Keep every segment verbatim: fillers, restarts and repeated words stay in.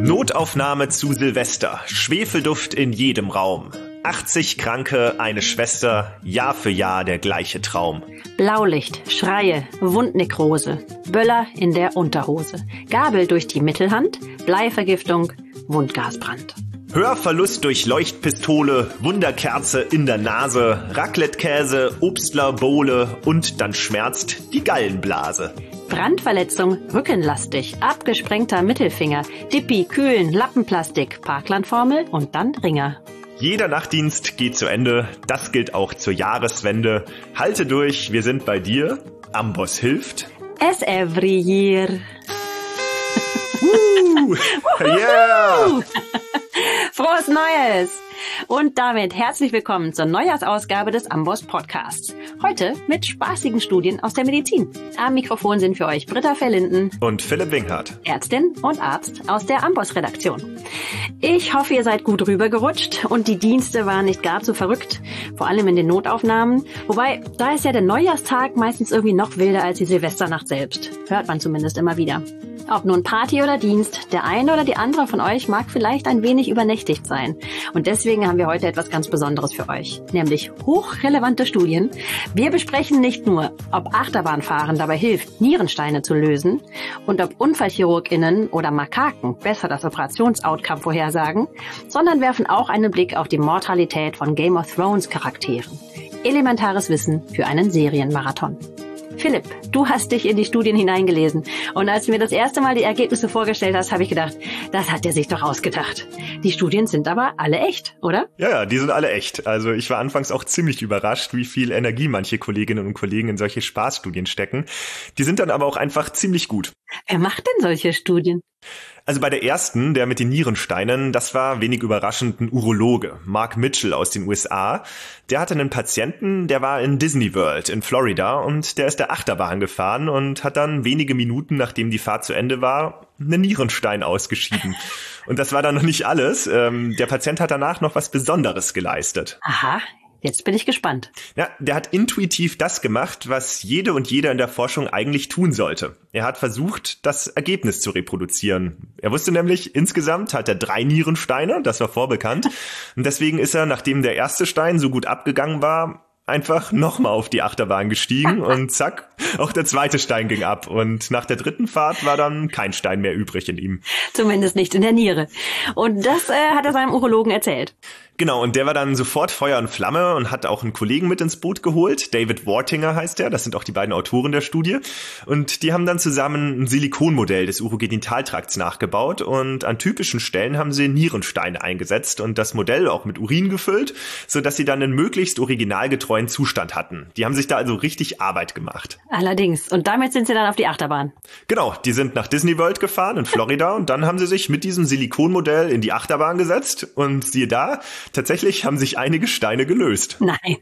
Notaufnahme zu Silvester, Schwefelduft in jedem Raum. achtzig Kranke, eine Schwester, Jahr für Jahr der gleiche Traum. Blaulicht, Schreie, Wundnekrose, Böller in der Unterhose, Gabel durch die Mittelhand, Bleivergiftung, Wundgasbrand. Hörverlust durch Leuchtpistole, Wunderkerze in der Nase, Raclette-Käse, Obstler, Bowle und dann schmerzt die Gallenblase. Brandverletzung, rückenlastig, abgesprengter Mittelfinger, Dippi, Kühlen, Lappenplastik, Parklandformel und dann Ringer. Jeder Nachtdienst geht zu Ende, das gilt auch zur Jahreswende. Halte durch, wir sind bei dir. Amboss hilft. As every year. Uh, yeah! Frohes Neues! Und damit herzlich willkommen zur Neujahrsausgabe des Amboss Podcasts. Heute mit spaßigen Studien aus der Medizin. Am Mikrofon sind für euch Britta Verlinden und Philipp Winkhardt, Ärztin und Arzt aus der Amboss-Redaktion. Ich hoffe, ihr seid gut rübergerutscht und die Dienste waren nicht gar zu verrückt, vor allem in den Notaufnahmen. Wobei, da ist ja der Neujahrstag meistens irgendwie noch wilder als die Silvesternacht selbst. Hört man zumindest immer wieder. Ob nun Party oder Dienst, der eine oder die andere von euch mag vielleicht ein wenig übernächtigt sein. Und deswegen haben wir heute etwas ganz Besonderes für euch, nämlich hochrelevante Studien. Wir besprechen nicht nur, ob Achterbahnfahren dabei hilft, Nierensteine zu lösen und ob UnfallchirurgInnen oder Makaken besser das Operationsoutcome vorhersagen, sondern werfen auch einen Blick auf die Mortalität von Game of Thrones Charakteren. Elementares Wissen für einen Serienmarathon. Philipp, du hast dich in die Studien hineingelesen und als du mir das erste Mal die Ergebnisse vorgestellt hast, habe ich gedacht, das hat er sich doch ausgedacht. Die Studien sind aber alle echt, oder? Ja, ja, die sind alle echt. Also ich war anfangs auch ziemlich überrascht, wie viel Energie manche Kolleginnen und Kollegen in solche Spaßstudien stecken. Die sind dann aber auch einfach ziemlich gut. Wer macht denn solche Studien? Also bei der ersten, der mit den Nierensteinen, das war wenig überraschend ein Urologe, Mark Mitchell aus den U S A. Der hatte einen Patienten, der war in Disney World in Florida und der ist der Achterbahn gefahren und hat dann wenige Minuten, nachdem die Fahrt zu Ende war, einen Nierenstein ausgeschieden. Und das war dann noch nicht alles. Ähm, der Patient hat danach noch was Besonderes geleistet. Aha. Jetzt bin ich gespannt. Ja, der hat intuitiv das gemacht, was jede und jeder in der Forschung eigentlich tun sollte. Er hat versucht, das Ergebnis zu reproduzieren. Er wusste nämlich, insgesamt hat er drei Nierensteine, das war vorbekannt. Und deswegen ist er, nachdem der erste Stein so gut abgegangen war, einfach nochmal auf die Achterbahn gestiegen und zack, auch der zweite Stein ging ab. Und nach der dritten Fahrt war dann kein Stein mehr übrig in ihm. Zumindest nicht in der Niere. Und das äh, hat er seinem Urologen erzählt. Genau, und der war dann sofort Feuer und Flamme und hat auch einen Kollegen mit ins Boot geholt. David Wartinger heißt er, das sind auch die beiden Autoren der Studie. Und die haben dann zusammen ein Silikonmodell des Urogenitaltrakts nachgebaut und an typischen Stellen haben sie Nierensteine eingesetzt und das Modell auch mit Urin gefüllt, sodass sie dann einen möglichst originalgetreuen Zustand hatten. Die haben sich da also richtig Arbeit gemacht. Allerdings. Und damit sind sie dann auf die Achterbahn. Genau, die sind nach Disney World gefahren in Florida und dann haben sie sich mit diesem Silikonmodell in die Achterbahn gesetzt und siehe da, tatsächlich haben sich einige Steine gelöst. Nein.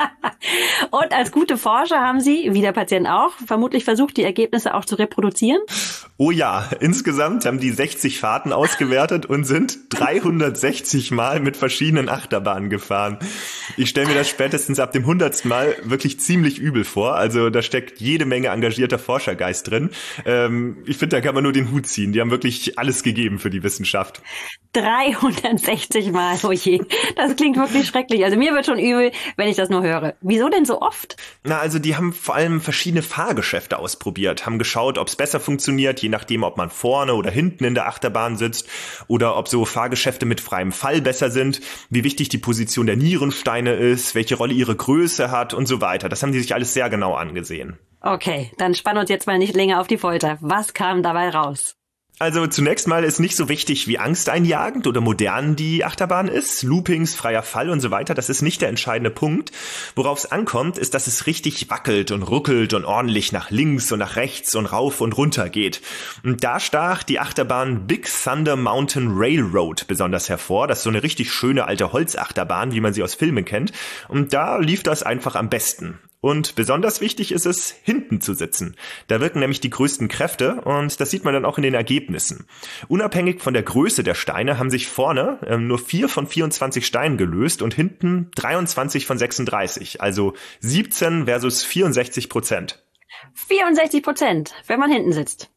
Und als gute Forscher haben Sie, wie der Patient auch, vermutlich versucht, die Ergebnisse auch zu reproduzieren? Oh ja, insgesamt haben die sechzig Fahrten ausgewertet und sind dreihundertsechzig Mal mit verschiedenen Achterbahnen gefahren. Ich stelle mir das spätestens ab dem hundertsten Mal wirklich ziemlich übel vor. Also da steckt jede Menge engagierter Forschergeist drin. Ähm, ich finde, da kann man nur den Hut ziehen. Die haben wirklich alles gegeben für die Wissenschaft. dreihundertsechzig Mal, oh je. Das klingt wirklich schrecklich. Also mir wird schon übel, wenn ich das nur höre. Wieso denn so oft? Na, also die haben vor allem verschiedene Fahrgeschäfte ausprobiert, haben geschaut, ob es besser funktioniert, je nachdem, ob man vorne oder hinten in der Achterbahn sitzt oder ob so Fahrgeschäfte mit freiem Fall besser sind, wie wichtig die Position der Nierensteine ist, welche Rolle ihre Größe hat und so weiter. Das haben die sich alles sehr genau angesehen. Okay, dann spann uns jetzt mal nicht länger auf die Folter. Was kam dabei raus? Also zunächst mal ist nicht so wichtig, wie angsteinjagend oder modern die Achterbahn ist. Loopings, freier Fall und so weiter, das ist nicht der entscheidende Punkt. Worauf es ankommt, ist, dass es richtig wackelt und ruckelt und ordentlich nach links und nach rechts und rauf und runter geht. Und da stach die Achterbahn Big Thunder Mountain Railroad besonders hervor. Das ist so eine richtig schöne alte Holzachterbahn, wie man sie aus Filmen kennt. Und da lief das einfach am besten. Und besonders wichtig ist es, hinten zu sitzen. Da wirken nämlich die größten Kräfte und das sieht man dann auch in den Ergebnissen. Unabhängig von der Größe der Steine haben sich vorne ähm, nur vier von vierundzwanzig Steinen gelöst und hinten dreiundzwanzig von sechsunddreißig, also siebzehn versus vierundsechzig Prozent. vierundsechzig Prozent, wenn man hinten sitzt. Na,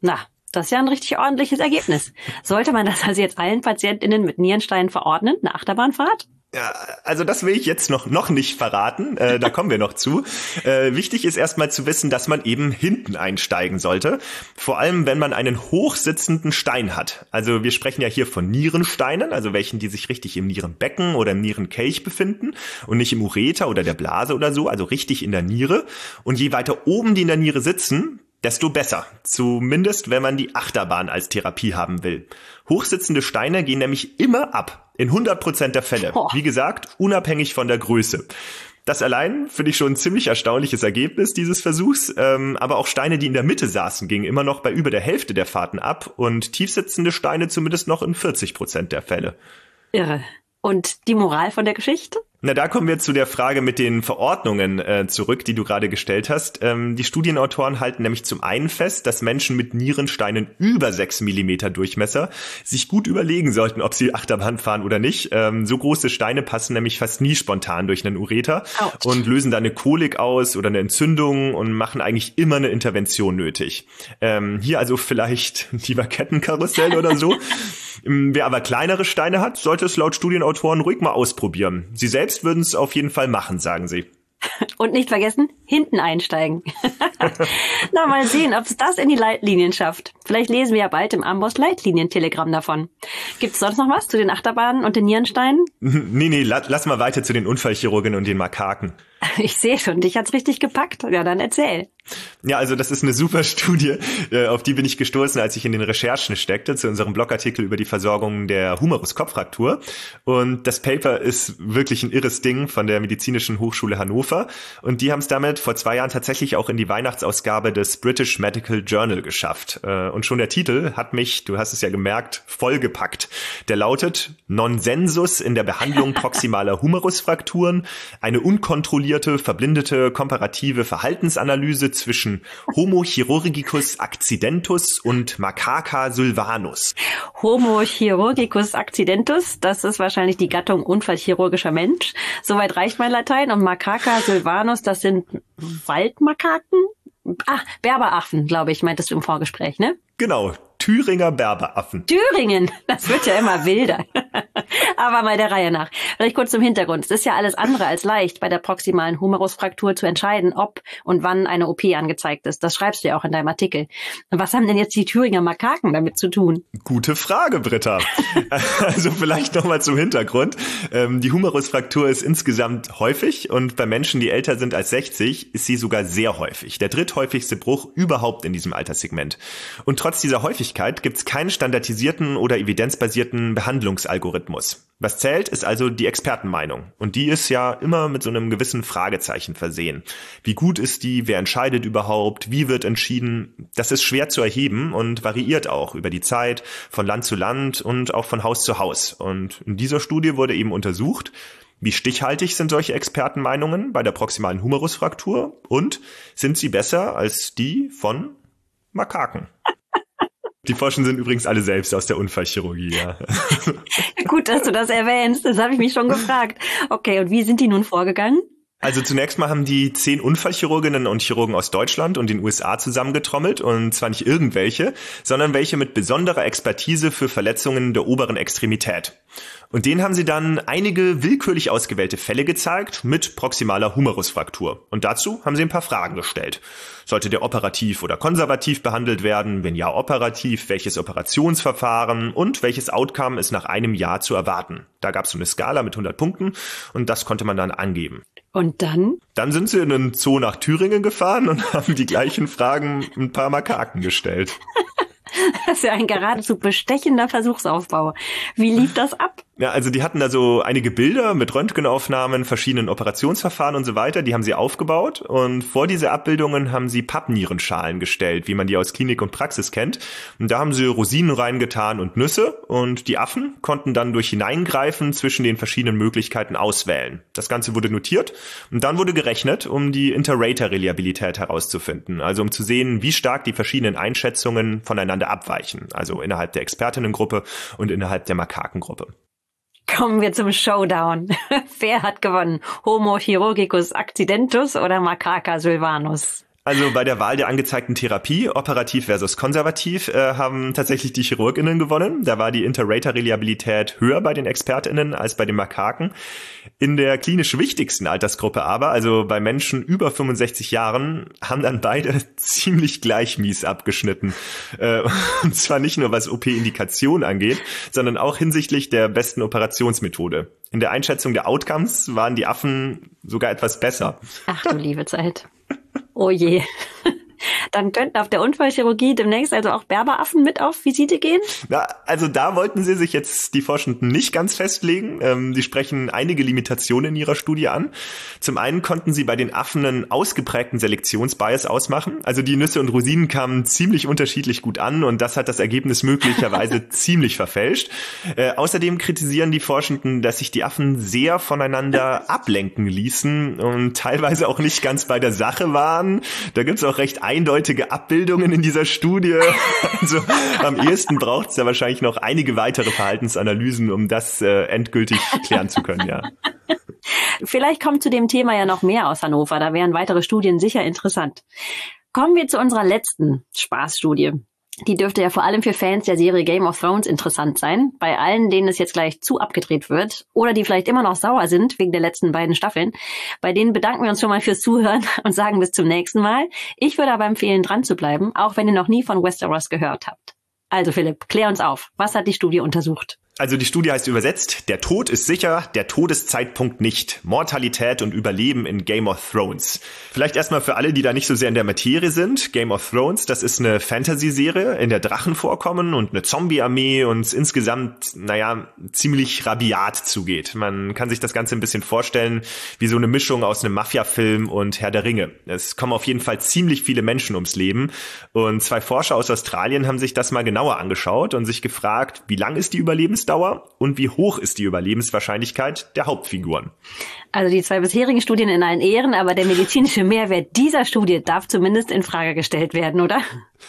Das ist ja ein richtig ordentliches Ergebnis. Sollte man das also jetzt allen PatientInnen mit Nierensteinen verordnen, eine Achterbahnfahrt? Ja, also das will ich jetzt noch noch nicht verraten, äh, da kommen wir noch zu. Äh, wichtig ist erstmal zu wissen, dass man eben hinten einsteigen sollte, vor allem wenn man einen hochsitzenden Stein hat. Also wir sprechen ja hier von Nierensteinen, also welchen, die sich richtig im Nierenbecken oder im Nierenkelch befinden und nicht im Ureter oder der Blase oder so, also richtig in der Niere. Und je weiter oben die in der Niere sitzen, desto besser. Zumindest, wenn man die Achterbahn als Therapie haben will. Hochsitzende Steine gehen nämlich immer ab. In hundert Prozent der Fälle. Oh. Wie gesagt, unabhängig von der Größe. Das allein finde ich schon ein ziemlich erstaunliches Ergebnis dieses Versuchs. Ähm, aber auch Steine, die in der Mitte saßen, gingen immer noch bei über der Hälfte der Fahrten ab. Und tiefsitzende Steine zumindest noch in vierzig Prozent der Fälle. Irre. Und die Moral von der Geschichte? Na, da kommen wir zu der Frage mit den Verordnungen äh, zurück, die du gerade gestellt hast. Ähm, die Studienautoren halten nämlich zum einen fest, dass Menschen mit Nierensteinen über sechs Millimeter Durchmesser sich gut überlegen sollten, ob sie Achterbahn fahren oder nicht. Ähm, so große Steine passen nämlich fast nie spontan durch einen Ureter Ouch. Und lösen da eine Kolik aus oder eine Entzündung und machen eigentlich immer eine Intervention nötig. Ähm, hier also vielleicht lieber Kettenkarussell oder so. Wer aber kleinere Steine hat, sollte es laut Studienautoren ruhig mal ausprobieren. Sie selbst würden es auf jeden Fall machen, sagen sie. Und nicht vergessen, hinten einsteigen. Na, mal sehen, ob es das in die Leitlinien schafft. Vielleicht lesen wir ja bald im Amboss Leitlinientelegramm davon. Gibt es sonst noch was zu den Achterbahnen und den Nierensteinen? Nee, nee, lass mal weiter zu den Unfallchirurgen und den Makaken. Ich sehe schon, dich hat's richtig gepackt. Ja, dann erzähl. Ja, also das ist eine super Studie, auf die bin ich gestoßen, als ich in den Recherchen steckte zu unserem Blogartikel über die Versorgung der Humerus-Kopffraktur. Und das Paper ist wirklich ein irres Ding von der Medizinischen Hochschule Hannover. Und die haben es damit vor zwei Jahren tatsächlich auch in die Weihnachtsausgabe des British Medical Journal geschafft. Und schon der Titel hat mich, du hast es ja gemerkt, vollgepackt. Der lautet Nonsensus in der Behandlung proximaler Humerusfrakturen, eine unkontrollierte, verblindete, komparative Verhaltensanalyse zwischen Homo chirurgicus accidentus und Macaca sylvanus. Homo chirurgicus accidentus, das ist wahrscheinlich die Gattung unfallchirurgischer Mensch. Soweit reicht mein Latein. Und Macaca sylvanus, das sind Waldmakaken? Ah, Berberaffen, glaube ich, meintest du im Vorgespräch, ne? Genau. Thüringer Berberaffen. Thüringen, das wird ja immer wilder. Aber mal der Reihe nach. Vielleicht kurz zum Hintergrund. Es ist ja alles andere als leicht, bei der proximalen Humerusfraktur zu entscheiden, ob und wann eine O P angezeigt ist. Das schreibst du ja auch in deinem Artikel. Was haben denn jetzt die Thüringer Makaken damit zu tun? Gute Frage, Britta. Also vielleicht nochmal zum Hintergrund. Die Humerusfraktur ist insgesamt häufig und bei Menschen, die älter sind als sechzig, ist sie sogar sehr häufig. Der dritthäufigste Bruch überhaupt in diesem Alterssegment. Und trotz dieser Häufigkeit gibt es keinen standardisierten oder evidenzbasierten Behandlungsalgorithmus. Was zählt, ist also die Expertenmeinung. Und die ist ja immer mit so einem gewissen Fragezeichen versehen. Wie gut ist die? Wer entscheidet überhaupt? Wie wird entschieden? Das ist schwer zu erheben und variiert auch über die Zeit, von Land zu Land und auch von Haus zu Haus. Und in dieser Studie wurde eben untersucht, wie stichhaltig sind solche Expertenmeinungen bei der proximalen Humerusfraktur und sind sie besser als die von Makaken? Die Forschenden sind übrigens alle selbst aus der Unfallchirurgie, ja. Gut, dass du das erwähnst. Das habe ich mich schon gefragt. Okay, und wie sind die nun vorgegangen? Also zunächst mal haben die zehn Unfallchirurginnen und Chirurgen aus Deutschland und den U S A zusammengetrommelt und zwar nicht irgendwelche, sondern welche mit besonderer Expertise für Verletzungen der oberen Extremität. Und denen haben sie dann einige willkürlich ausgewählte Fälle gezeigt mit proximaler Humerusfraktur. Und dazu haben sie ein paar Fragen gestellt. Sollte der operativ oder konservativ behandelt werden? Wenn ja, operativ, welches Operationsverfahren und welches Outcome ist nach einem Jahr zu erwarten? Da gab es so eine Skala mit hundert Punkten und das konnte man dann angeben. Und dann? Dann sind sie in einen Zoo nach Thüringen gefahren und haben die gleichen Fragen ein paar Makaken gestellt. Das ist ja ein geradezu bestechender Versuchsaufbau. Wie lief das ab? Ja, also die hatten da so einige Bilder mit Röntgenaufnahmen, verschiedenen Operationsverfahren und so weiter. Die haben sie aufgebaut und vor diese Abbildungen haben sie Pappnierenschalen gestellt, wie man die aus Klinik und Praxis kennt. Und da haben sie Rosinen reingetan und Nüsse und die Affen konnten dann durch Hineingreifen zwischen den verschiedenen Möglichkeiten auswählen. Das Ganze wurde notiert und dann wurde gerechnet, um die Inter-Rater-Reliabilität herauszufinden. Also um zu sehen, wie stark die verschiedenen Einschätzungen voneinander abweichen. Also innerhalb der Expertinnengruppe und innerhalb der Makakengruppe. Kommen wir zum Showdown. Wer hat gewonnen? Homo chirurgicus accidentus oder Macaca sylvanus? Also bei der Wahl der angezeigten Therapie, operativ versus konservativ, äh, haben tatsächlich die ChirurgInnen gewonnen. Da war die Inter-Rater-Reliabilität höher bei den ExpertInnen als bei den Makaken. In der klinisch wichtigsten Altersgruppe aber, also bei Menschen über fünfundsechzig Jahren, haben dann beide ziemlich gleich mies abgeschnitten. Äh, und zwar nicht nur was O P-Indikation angeht, sondern auch hinsichtlich der besten Operationsmethode. In der Einschätzung der Outcomes waren die Affen sogar etwas besser. Ach du liebe Zeit. Oh je. Dann könnten auf der Unfallchirurgie demnächst also auch Berberaffen mit auf Visite gehen? Na, also da wollten sie sich jetzt die Forschenden nicht ganz festlegen. Ähm, die sprechen einige Limitationen in ihrer Studie an. Zum einen konnten sie bei den Affen einen ausgeprägten Selektionsbias ausmachen. Also die Nüsse und Rosinen kamen ziemlich unterschiedlich gut an und das hat das Ergebnis möglicherweise ziemlich verfälscht. Äh, außerdem kritisieren die Forschenden, dass sich die Affen sehr voneinander ablenken ließen und teilweise auch nicht ganz bei der Sache waren. Da gibt's auch recht eindeutige Abbildungen in dieser Studie. Also am ehesten braucht es ja wahrscheinlich noch einige weitere Verhaltensanalysen, um das äh, endgültig klären zu können, ja. Vielleicht kommt zu dem Thema ja noch mehr aus Hannover. Da wären weitere Studien sicher interessant. Kommen wir zu unserer letzten Spaßstudie. Die dürfte ja vor allem für Fans der Serie Game of Thrones interessant sein. Bei allen, denen es jetzt gleich zu abgedreht wird oder die vielleicht immer noch sauer sind wegen der letzten beiden Staffeln, bei denen bedanken wir uns schon mal fürs Zuhören und sagen bis zum nächsten Mal. Ich würde aber empfehlen, dran zu bleiben, auch wenn ihr noch nie von Westeros gehört habt. Also Philipp, klär uns auf. Was hat die Studie untersucht? Also die Studie heißt übersetzt, der Tod ist sicher, der Todeszeitpunkt nicht. Mortalität und Überleben in Game of Thrones. Vielleicht erstmal für alle, die da nicht so sehr in der Materie sind. Game of Thrones, das ist eine Fantasy-Serie, in der Drachen vorkommen und eine Zombie-Armee und insgesamt, naja, ziemlich rabiat zugeht. Man kann sich das Ganze ein bisschen vorstellen wie so eine Mischung aus einem Mafia-Film und Herr der Ringe. Es kommen auf jeden Fall ziemlich viele Menschen ums Leben und zwei Forscher aus Australien haben sich das mal genauer angeschaut und sich gefragt, wie lang ist die Überlebensdauer und wie hoch ist die Überlebenswahrscheinlichkeit der Hauptfiguren. Also die zwei bisherigen Studien in allen Ehren, aber der medizinische Mehrwert dieser Studie darf zumindest in Frage gestellt werden, oder?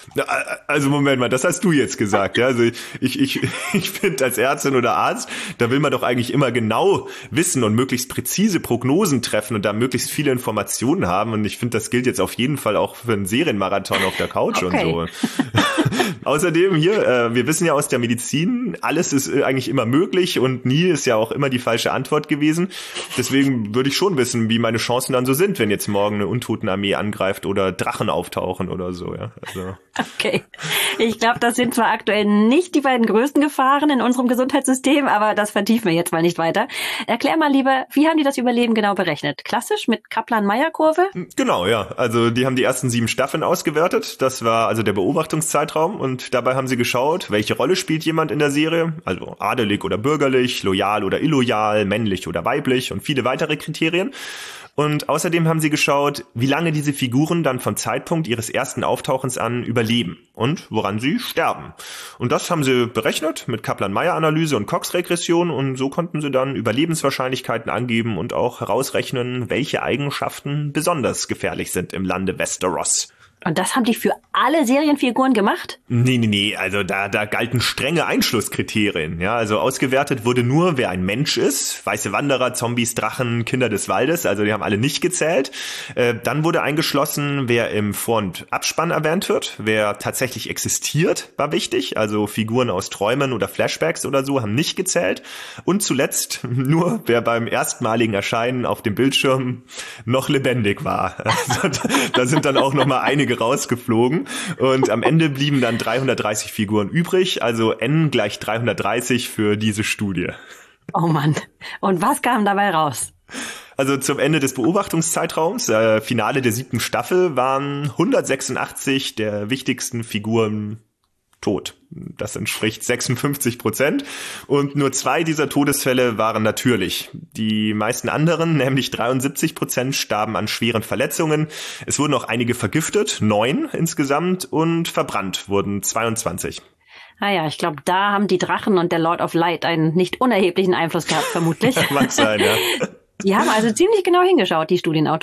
Also Moment mal, das hast du jetzt gesagt. Ja? Also ich, ich, ich finde, als Ärztin oder Arzt, da will man doch eigentlich immer genau wissen und möglichst präzise Prognosen treffen und da möglichst viele Informationen haben. Und ich finde, das gilt jetzt auf jeden Fall auch für einen Serienmarathon auf der Couch okay. und so. Außerdem hier, äh, wir wissen ja aus der Medizin, alles ist eigentlich immer möglich und nie ist ja auch immer die falsche Antwort gewesen. Deswegen würde ich schon wissen, wie meine Chancen dann so sind, wenn jetzt morgen eine Untotenarmee angreift oder Drachen auftauchen oder so. Ja, also. Okay. Ich glaube, das sind zwar aktuell nicht die beiden größten Gefahren in unserem Gesundheitssystem, aber das vertiefen wir jetzt mal nicht weiter. Erklär mal lieber, wie haben die das Überleben genau berechnet? Klassisch mit Kaplan-Meier-Kurve? Genau, ja. Also die haben die ersten sieben Staffeln ausgewertet. Das war also der Beobachtungszeitraum und dabei haben sie geschaut, welche Rolle spielt jemand in der Serie, also adelig oder bürgerlich, loyal oder illoyal, männlich oder weiblich und viele weitere Kriterien. Und außerdem haben sie geschaut, wie lange diese Figuren dann vom Zeitpunkt ihres ersten Auftauchens an überleben und woran sie sterben. Und das haben sie berechnet mit Kaplan-Meier-Analyse und Cox-Regression und so konnten sie dann Überlebenswahrscheinlichkeiten angeben und auch herausrechnen, welche Eigenschaften besonders gefährlich sind im Lande Westeros. Und das haben die für alle Serienfiguren gemacht? Nee, nee, nee, also da, da galten strenge Einschlusskriterien. Ja, also ausgewertet wurde nur, wer ein Mensch ist. Weiße Wanderer, Zombies, Drachen, Kinder des Waldes, also die haben alle nicht gezählt. Äh, dann wurde eingeschlossen, wer im Vor- und Abspann erwähnt wird. Wer tatsächlich existiert, war wichtig. Also Figuren aus Träumen oder Flashbacks oder so haben nicht gezählt. Und zuletzt nur, wer beim erstmaligen Erscheinen auf dem Bildschirm noch lebendig war. Also, da sind dann auch noch mal einige rausgeflogen und am Ende blieben dann dreihundertdreißig Figuren übrig, also N gleich dreihundertdreißig für diese Studie. Oh Mann, und was kam dabei raus? Also zum Ende des Beobachtungszeitraums, äh, Finale der siebten Staffel, waren hundertsechsundachtzig der wichtigsten Figuren tot. Das entspricht sechsundfünfzig Prozent und nur zwei dieser Todesfälle waren natürlich. Die meisten anderen, nämlich dreiundsiebzig Prozent, starben an schweren Verletzungen. Es wurden auch einige vergiftet, neun insgesamt, und verbrannt wurden zweiundzwanzig. Ah ja, ich glaube, da haben die Drachen und der Lord of Light einen nicht unerheblichen Einfluss gehabt, vermutlich. Mag sein, ja. Die haben also ziemlich genau hingeschaut, die Studienautoren.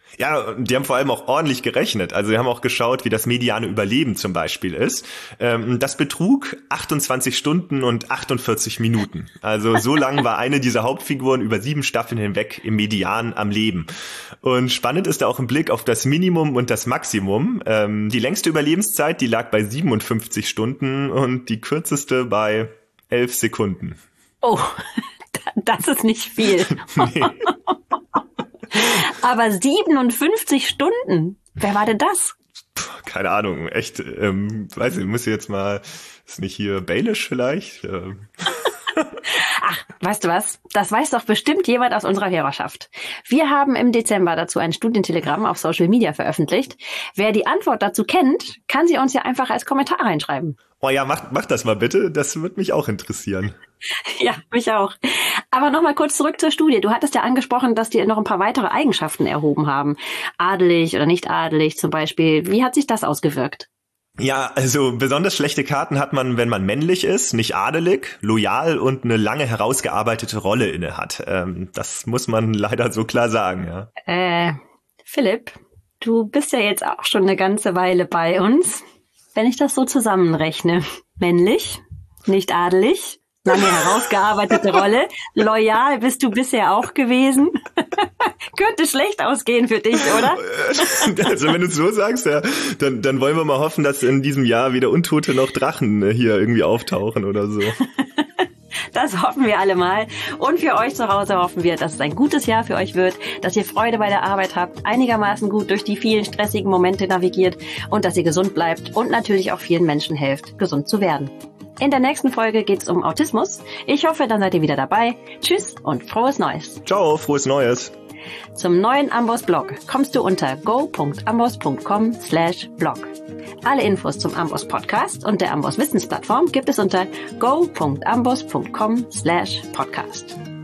Ja, die haben vor allem auch ordentlich gerechnet. Also sie haben auch geschaut, wie das mediane Überleben zum Beispiel ist. Das betrug achtundzwanzig Stunden und achtundvierzig Minuten. Also so lang war eine dieser Hauptfiguren über sieben Staffeln hinweg im Median am Leben. Und spannend ist da auch ein Blick auf das Minimum und das Maximum. Die längste Überlebenszeit, die lag bei siebenundfünfzig Stunden und die kürzeste bei elf Sekunden. Oh, das ist nicht viel. Nee. Aber siebenundfünfzig Stunden? Wer war denn das? Keine Ahnung, echt, ähm, weiß ich, muss ich jetzt mal, ist nicht hier Baelish vielleicht? Ähm. Ach, weißt du was? Das weiß doch bestimmt jemand aus unserer Hörerschaft. Wir haben im Dezember dazu ein Studientelegramm auf Social Media veröffentlicht. Wer die Antwort dazu kennt, kann sie uns ja einfach als Kommentar reinschreiben. Oh ja, mach, mach das mal bitte, das wird mich auch interessieren. Ja, mich auch. Aber nochmal kurz zurück zur Studie. Du hattest ja angesprochen, dass die noch ein paar weitere Eigenschaften erhoben haben. Adelig oder nicht adelig zum Beispiel. Wie hat sich das ausgewirkt? Ja, also besonders schlechte Karten hat man, wenn man männlich ist, nicht adelig, loyal und eine lange herausgearbeitete Rolle inne hat. Ähm, das muss man leider so klar sagen, ja. Äh, Philipp, du bist ja jetzt auch schon eine ganze Weile bei uns. Wenn ich das so zusammenrechne, männlich, nicht adelig, lange herausgearbeitete Rolle, loyal bist du bisher auch gewesen. Könnte schlecht ausgehen für dich, oder? Also wenn du es so sagst, ja, dann, dann wollen wir mal hoffen, dass in diesem Jahr wieder Untote noch Drachen hier irgendwie auftauchen oder so. Das hoffen wir alle mal. Und für euch zu Hause hoffen wir, dass es ein gutes Jahr für euch wird, dass ihr Freude bei der Arbeit habt, einigermaßen gut durch die vielen stressigen Momente navigiert und dass ihr gesund bleibt und natürlich auch vielen Menschen helft, gesund zu werden. In der nächsten Folge geht's um Autismus. Ich hoffe, dann seid ihr wieder dabei. Tschüss und frohes Neues. Ciao, frohes Neues. Zum neuen Amboss-Blog kommst du unter go punkt amboss punkt com slash blog. Alle Infos zum Amboss-Podcast und der Amboss-Wissensplattform gibt es unter go punkt amboss punkt com slash podcast.